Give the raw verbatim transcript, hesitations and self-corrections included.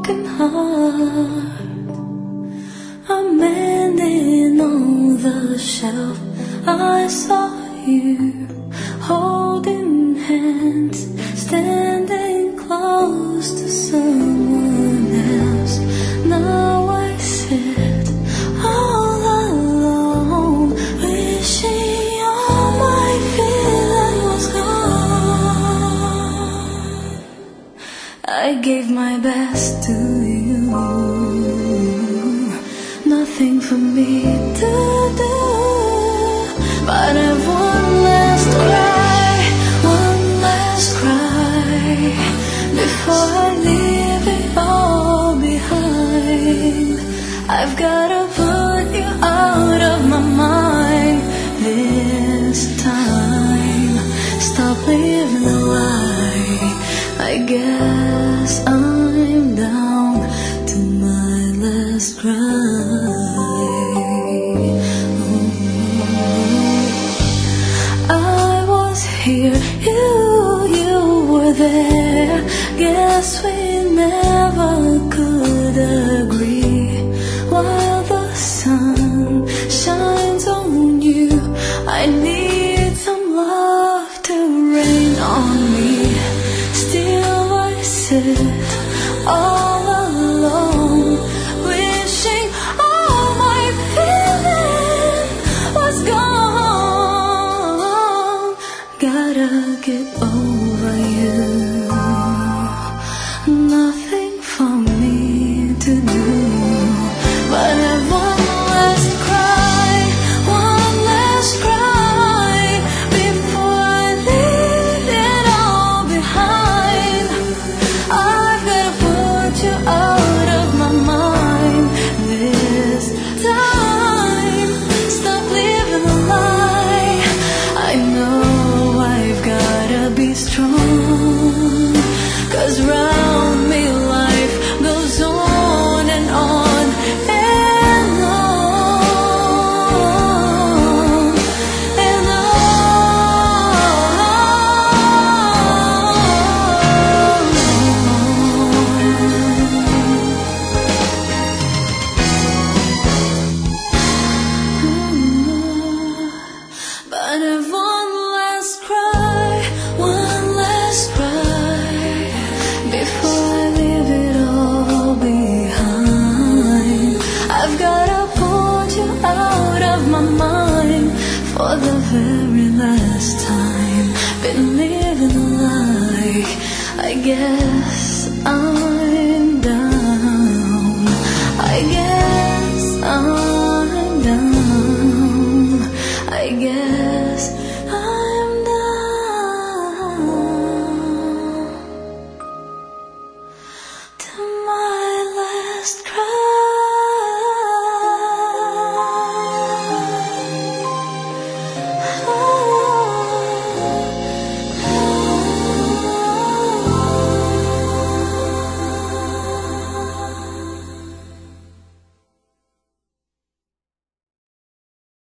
broken heart. I'm mending on the shelf. I saw you holding hands, standing close to someone else. Now I sit all alone, wishing all my feeling was gone. I gave my best to you, nothing for me to do, but I've one last cry, one last cry, before I leave it all behind. I've gotta put you out of my mind this time. Stop living a lie. I guess I'm down to my last cry. I was here, you, you were there. Guess we never could agree. While the sun shines on you, I need some love to rain on me. Still I sit all alone, wishing all my feeling was gone. Gotta get over you, nothing for me to do, but I've one last cry, one last cry, before I leave it all behind. I've gotta put you out of my mind this time. Stop living a lie. I know I've gotta be strong, 'cause round me life goes on and on and on and on. But I've one last cry, one last cry, before I leave it all behind. I've gotta put you out of my mind for the very last time. Been living a lie. I guess I'm